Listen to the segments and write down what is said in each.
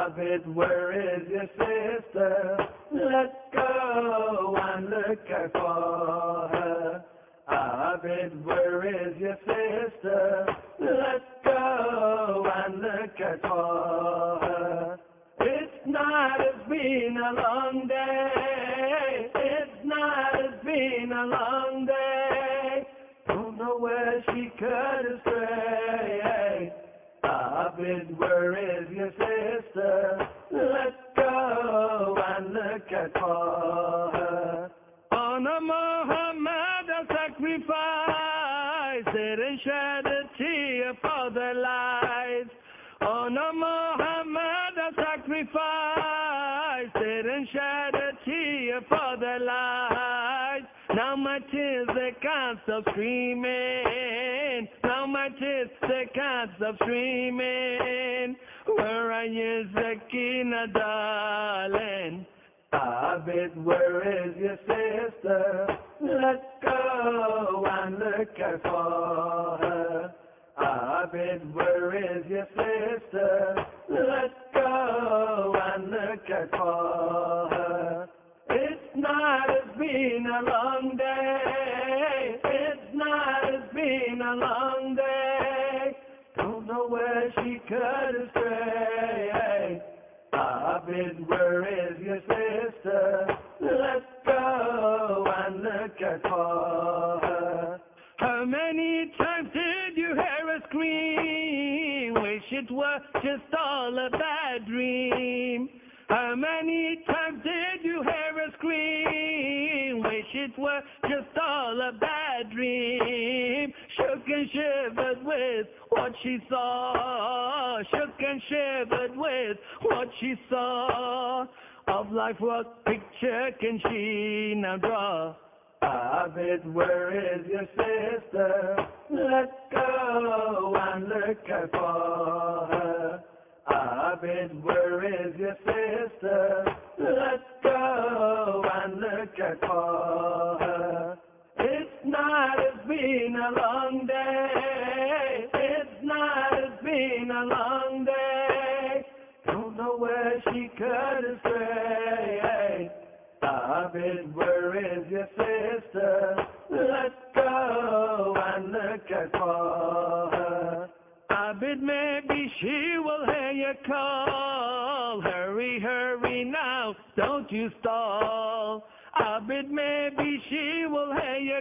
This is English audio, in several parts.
Abid, where is your sister? Let's go and look out for her. Abid, where is your sister? Let's go and look out for her. It's not, it's been a long day. It's not, it's been a long day. Don't know where she could stray. Abid, where is your sister? Let's go and look out for her. Honor Muhammad a sacrifice, didn't shed a tear for their lives. Honor Muhammad a sacrifice, didn't shed a tear for their lives. Now my tears, they can't stop screaming. Now my tears, they can't stop screaming. Where are you, Zakina, darling? Abid, where is your sister? Let's go and look out for her. Abid, where is your sister? Let's go and look out for her. It's not, it's been a long day. It's not, it's been a long day. Don't know where she could stray. Abid, where is your sister? Let's go and look out for her. How many times did you hear her scream? Wish it were just all a bad dream. How many times did you hear her scream? Wish it were just all a bad dream. Shook and shivered with what she saw. Shook and shivered with what she saw. Of life, what picture can she now draw? Abid, where is your sister? Let's go and look out for her. Abid, where is your sister? Let's go and look out for her. It's not, it's been a long day. It's not, it's been a long day. Don't know where she could stray. Abid, where is your sister? Let's go and look out for her. Abid, maybe she will hear your call. Hurry, hurry now, don't you stall. Abid, maybe she will hear your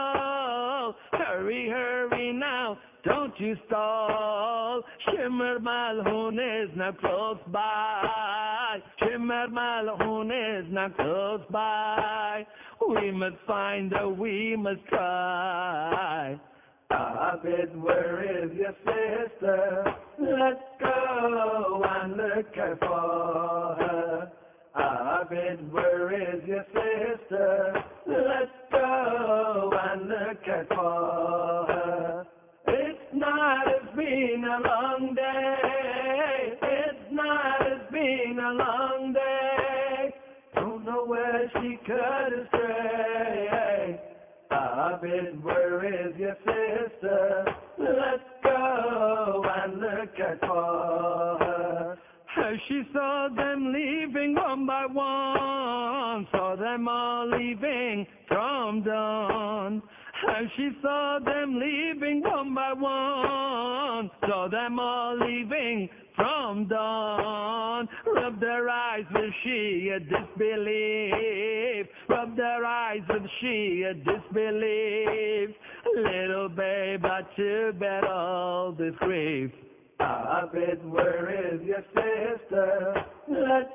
call. Hurry, hurry now, don't you stall. Shimmer Malhoun is now close by. Shimmer Malhoun is now close by. We must find her, we must try. Abid, where is your sister? Let's go and look out for her. Abid, where is your sister? Let's go and look out for her. It's not, it's been a long day. It's not, it's been a long day. Don't know where she could stray. Abid, where is your sister? Let's go and look out for her. As she saw them leaving one by one, saw them all leaving from dawn. As she saw them leaving one by one, saw them all leaving from dawn. Rubbed their eyes with sheer disbelief. Rubbed their eyes with sheer disbelief. Little babe, had to bear all this grief. Abid, where is your sister? Let's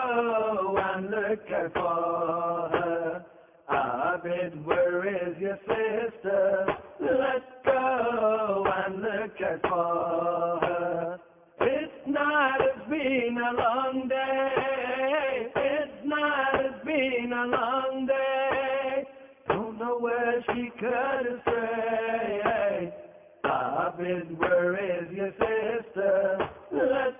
go and look out for her. Abid, where is your sister? Let's go and look out for her. It's not, it's been a long day. It's not, it's been a long day. Don't know where she could stray. Abid, where is your sister? Let's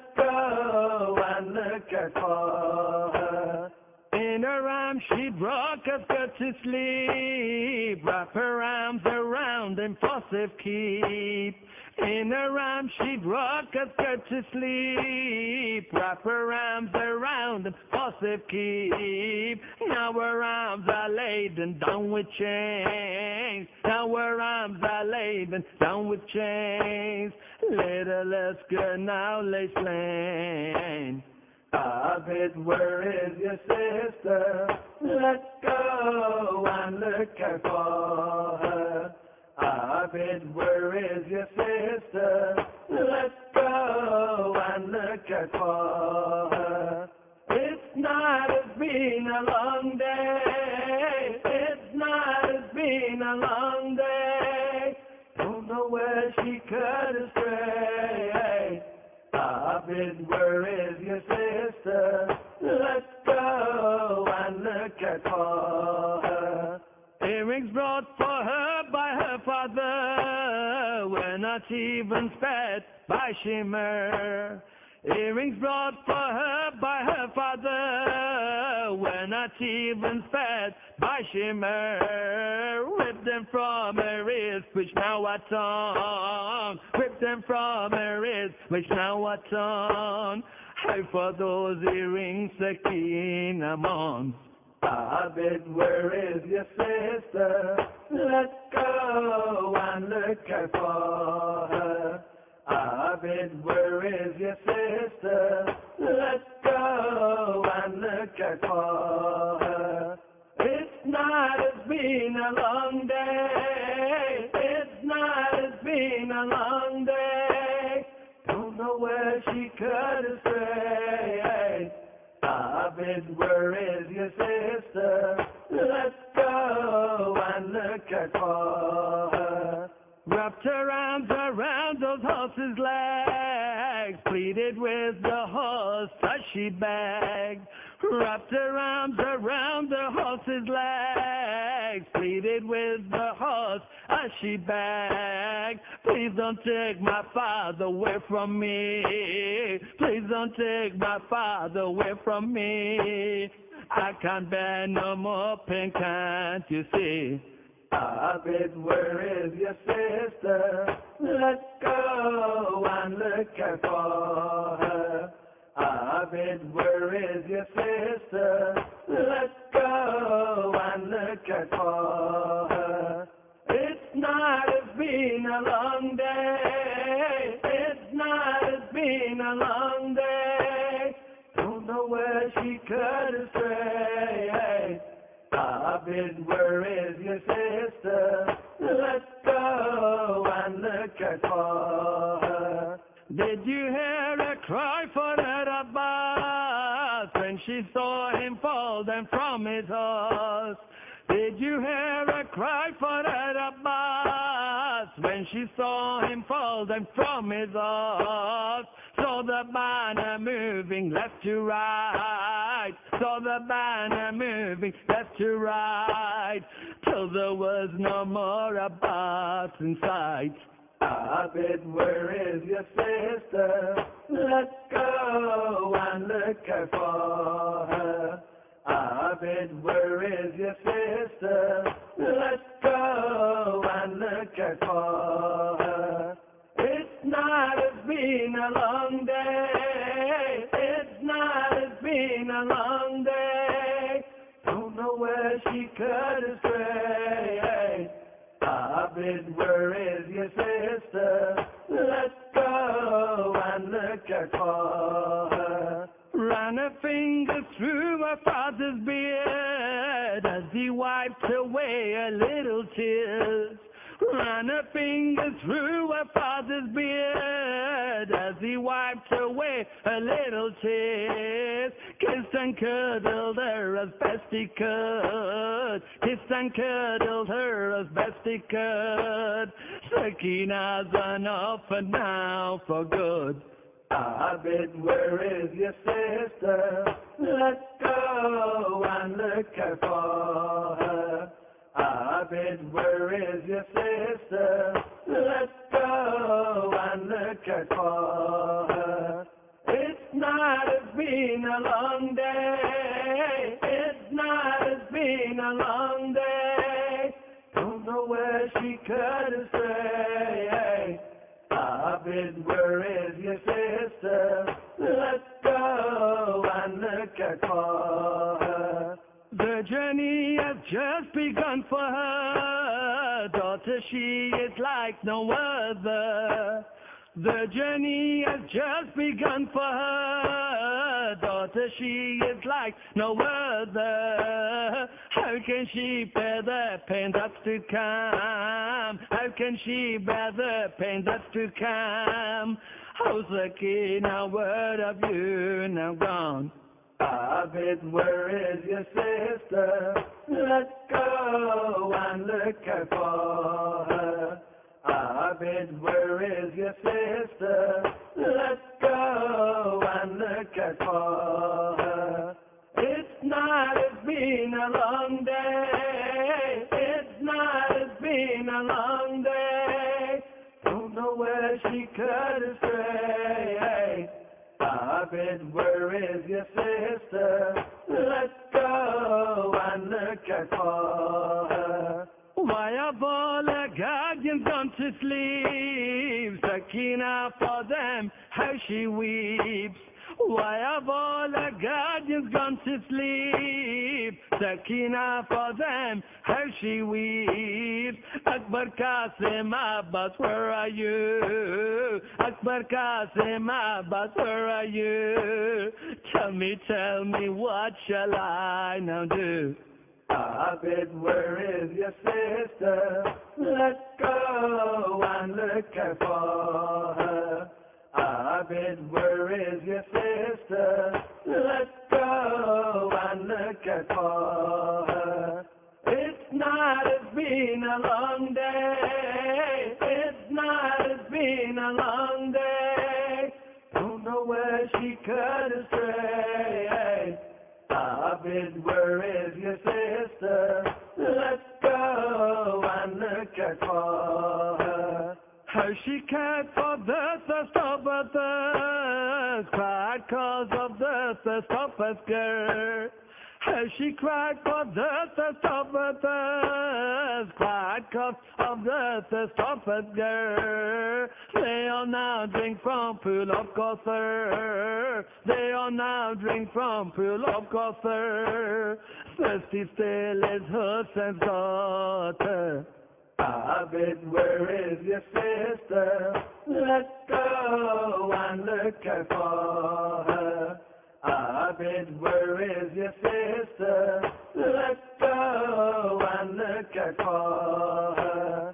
go and look out for her. In her arms she brought us good to sleep. Wrap her arms around impulsive keep. In her arms she'd rock us good to sleep, wrap her arms around him for safekeep. Now her arms are laden down with chains. Now her arms are laden down with chains. Little Oscar now lay slain. Abed, where is your sister? Let's go and look out for her. Abed, where is your sister? Let's go and look out for her. It's not, it's been a long day. It's not, it's been a long day. Don't know where she could stray. Abed, where is your sister? Let's go and look out for her. Earrings brought for her by her father were not even spared by shimmer. Earrings brought for her by her father were not even spared by shimmer. Ripped them from her wrist, which now are torn. Ripped them from her wrist, which now are torn. Hey, for those earrings, Sakina Mons. Abed, where is your sister? Let's go and look out for her. Abed, where is your sister? Let's go and look out for her. It's not, it's been a long day. It's not, it's been a long day. Don't know where she could stray. Abed, where is your sister? Let's go and look out for her. Wrapped her arms around those horses' legs, pleaded with the horse as she begged. Wrapped her arms around the horse's legs, pleaded with the horse as she begged. Please don't take my father away from me. Please don't take my father away from me. I can't bear no more pain, can't you see? Abed, where is your sister? Let's go and look out for her. Abed, where is your sister? Let's go and look out for her. It's not, it's been a long day. It's not, it's been a long day. Don't know where she could stray. Abed, where is your sister? Let's go and look out for her. Did you hear her cry for that Abbas when she saw him fall down from his horse? Did you hear her cry for that Abbas when she saw him fall down from his horse? Saw the banner moving left to right, saw the banner moving left to right, till there was no more Abbas in sight. Abed, where is your sister? Let's go and look out for her. Abed, where is your sister? Let's go and look out for her. It's not, it's been a long day. It's not, it's been a long day. Don't know where she could stray. Abed, where is your sister? Let's go and look out for her. Ran her fingers through her father's beard as he wiped away her little tears. Ran her fingers through her father's beard as he wiped away her little tears. Kissed and cuddled her as best he could. Kissed and cuddled her as best he could. Sakina's an orphan now for good. Abed, where is your sister? Let's go and look out for her. Abed, where is your sister? Let's go and look out for her. It's not, it's been a long day. It's not, it's been a long day. Don't know where she could stray. look out for her. The journey has just begun for her. Daughter, she is like no other. The journey has just begun for her. Daughter, she is like no other. How can she bear the pain that's to come? How can she bear the pain that's to come? Oh, Sakina, word of you now gone. Abid, where is your sister? Let's go and look out for her. Abid, where is your sister? Let's go and look out for her. It's been a long day. It's been a long day. Don't know where she could stray. Abid, where is your sister? Let's go and look out for her. Why have all the guardians gone to sleep? Sakina for them, how she weeps. Why have all the guardians gone to sleep? Sakina for them, how she weeps. Akbar Qasim Abbas, where are you? Akbar Qasim Abbas, where are you? Tell me, what shall I now do? Abid, where is your sister? Let's go and look out for her. Abid, where is your sister? Let's go and look out for her. It's been a long day. It's been a long day. Don't know where she could stray. Abid, where is your sister? Let's go and look out for her. How she cared for the thirst of her thirst, cried cause of the thirst of her skirt. How she cried for the thirst of her thirst, cried cause of the thirst of her skirt. They all now drink from pool of Kauthar. They all now drink from pool of Kauthar. Thirsty still is Hussein's daughter. Abid, where is your sister? Let's go and look out for her. Abid, where is your sister? Let's go and look out for her.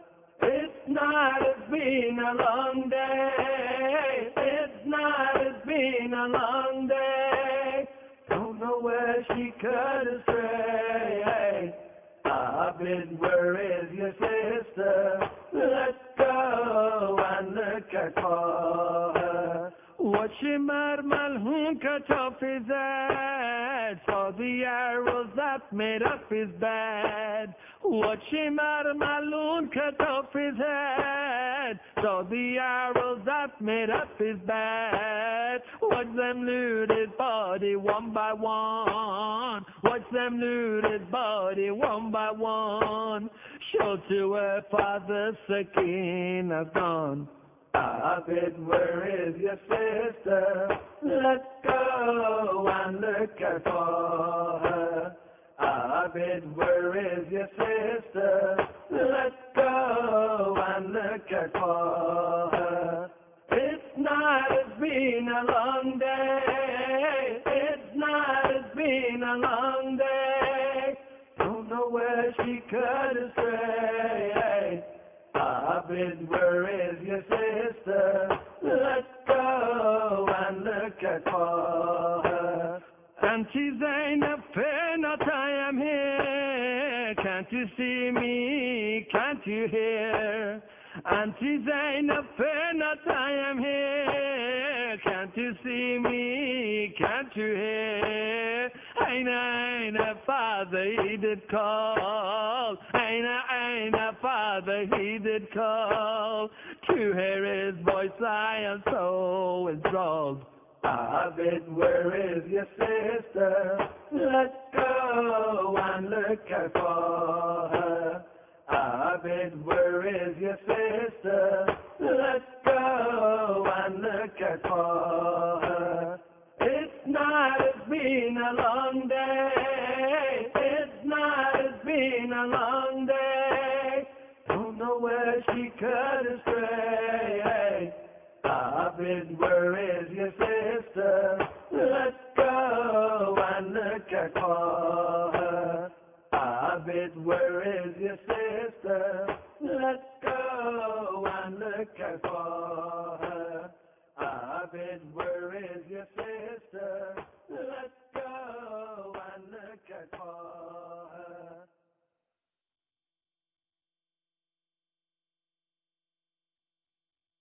It's been a long day. It's been a long day. Don't know where she could stray. Abid, where is your sister? Let's go and look out for her. What Shimar Malhoun cut off his head, saw the arrows that made up his bed. What Shimar Malhoun cut off his head, saw the arrows that made up his bed. Watch them loot his body one by one. Watch them loot his body one by one. Show to her father Sakina's gone. Abid, where is your sister? Let's go and look out for her. Abid, where is your sister? Let's go and look out for her. It's been a long day. It's been a long day. Don't know where she could stray. Abid, where is your sister? Let's go and look out for her. Auntie Zainab, fear not, I am here. Can't you see me? Can't you hear? Auntie Zainab, fear not, I am here. Can't you see me? Can't you hear? Aina, father, he did call. Aina, father, he did call. To hear his voice, I am so enthralled. Abid, where is your sister? Let's go and look out for her. Abid, where is your sister? Let's go and look out for her. It's it's been a long day. It's not, it's been a long day. Don't know where she could have strayed. Abed, where is your sister? Let's go and look out for her. Abed, where is your sister? Let's go and look out for her. Abed, where is your sister?